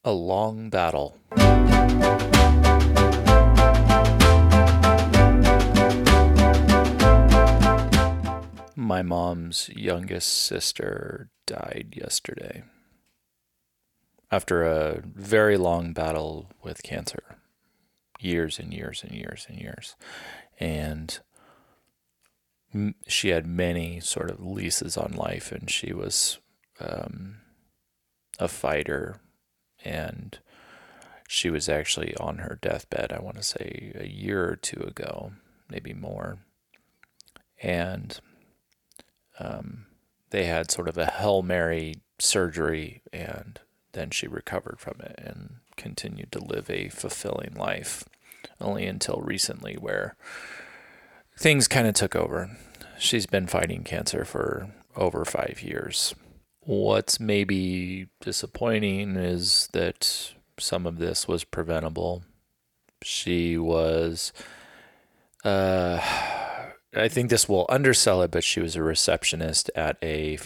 A long battle. My mom's youngest sister died yesterday after a very long battle with cancer. Years and years and years and years. And she had many sort of leases on life, and she was a fighter, and she was actually on her deathbed, I want to say a year or two ago, maybe more. And they had sort of a Hail Mary surgery, and then she recovered from it and continued to live a fulfilling life, only until recently where things kind of took over. She's been fighting cancer for over 5 years. What's maybe disappointing is that some of this was preventable. She was, I think this will undersell it, but she was a receptionist at a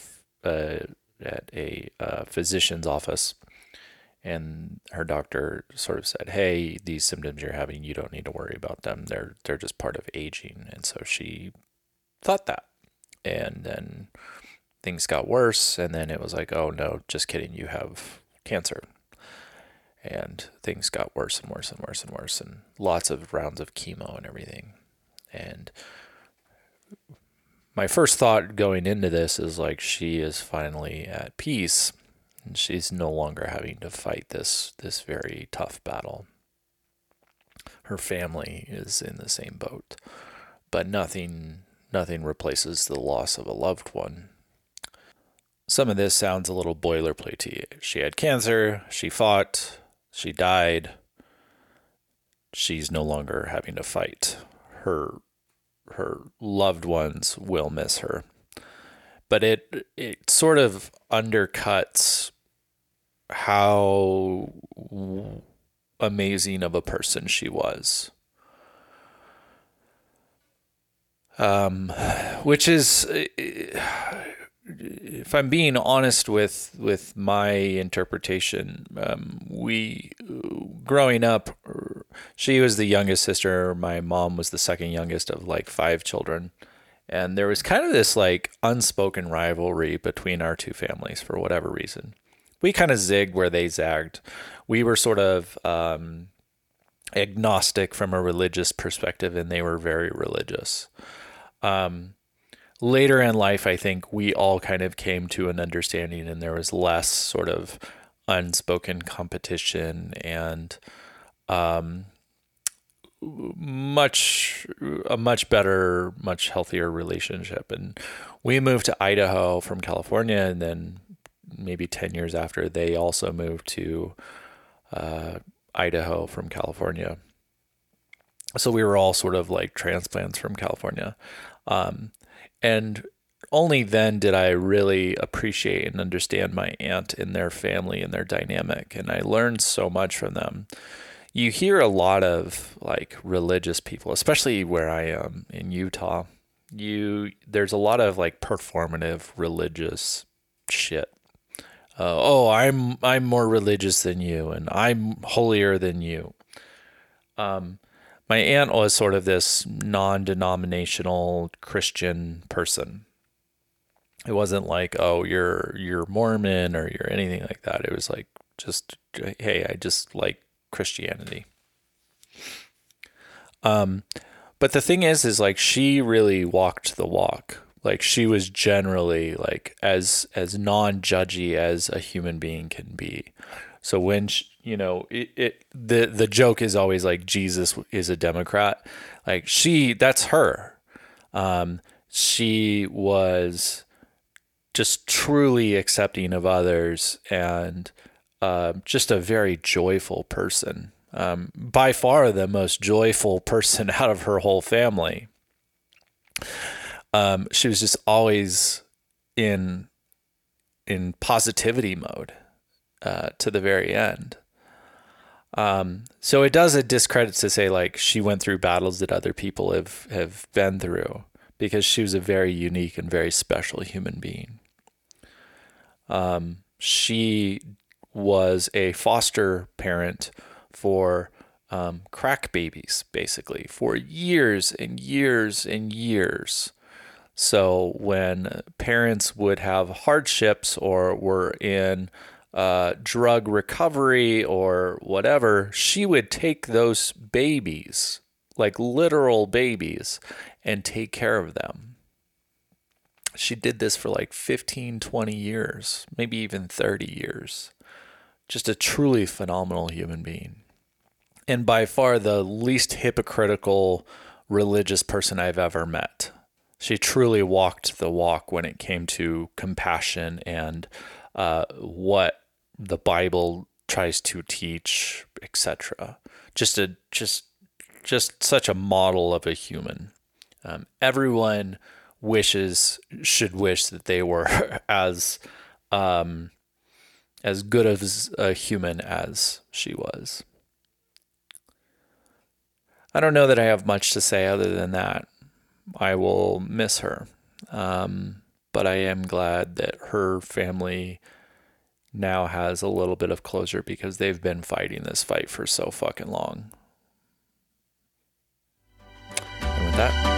physician's office, and her doctor sort of said, "Hey, these symptoms you're having, you don't need to worry about them. They're just part of aging." And so she thought that, and then things got worse, and then it was like, "Oh no, just kidding, you have cancer." And things got worse and worse and worse and worse, and lots of rounds of chemo and everything. And my first thought going into this is like, she is finally at peace, and she's no longer having to fight this very tough battle. Her family is in the same boat, but nothing replaces the loss of a loved one. Some of this sounds a little boilerplate. She had cancer, she fought, she died. She's no longer having to fight. Her loved ones will miss her. But it sort of undercuts how amazing of a person she was. Which is, if I'm being honest with my interpretation, we, growing up, she was the youngest sister. My mom was the second youngest of like 5 children. And there was kind of this like unspoken rivalry between our two families for whatever reason. We kind of zigged where they zagged. We were sort of agnostic from a religious perspective, and they were very religious. Later in life, I think we all kind of came to an understanding, and there was less sort of unspoken competition and a much better, much healthier relationship. And we moved to Idaho from California, and then maybe 10 years after, they also moved to Idaho from California. So we were all sort of like transplants from California. And only then did I really appreciate and understand my aunt and their family and their dynamic. And I learned so much from them. You hear a lot of like religious people, especially where I am in Utah. There's a lot of like performative religious shit. I'm more religious than you, and I'm holier than you. My aunt was sort of this non-denominational Christian person. It wasn't like, oh, you're Mormon or you're anything like that. It was like, just, hey, I just like Christianity. But the thing is like, she really walked the walk. Like, she was generally like as non-judgy as a human being can be. So when the joke is always like, Jesus is a Democrat. Like, that's her. She was just truly accepting of others, and just a very joyful person. By far the most joyful person out of her whole family. She was just always in positivity mode to the very end. So it does a discredit to say like she went through battles that other people have been through, because she was a very unique and very special human being. She was a foster parent for crack babies, basically, for years and years and years. So when parents would have hardships or were in drug recovery or whatever, she would take those babies, like literal babies, and take care of them. She did this for like 15, 20 years, maybe even 30 years. Just a truly phenomenal human being. And by far the least hypocritical religious person I've ever met. She truly walked the walk when it came to compassion and what the Bible tries to teach, etc. Just such a model of a human. Everyone should wish that they were as good as a human as she was. I don't know that I have much to say other than that. I will miss her. But I am glad that her family now has a little bit of closure because they've been fighting this fight for so fucking long. And with that,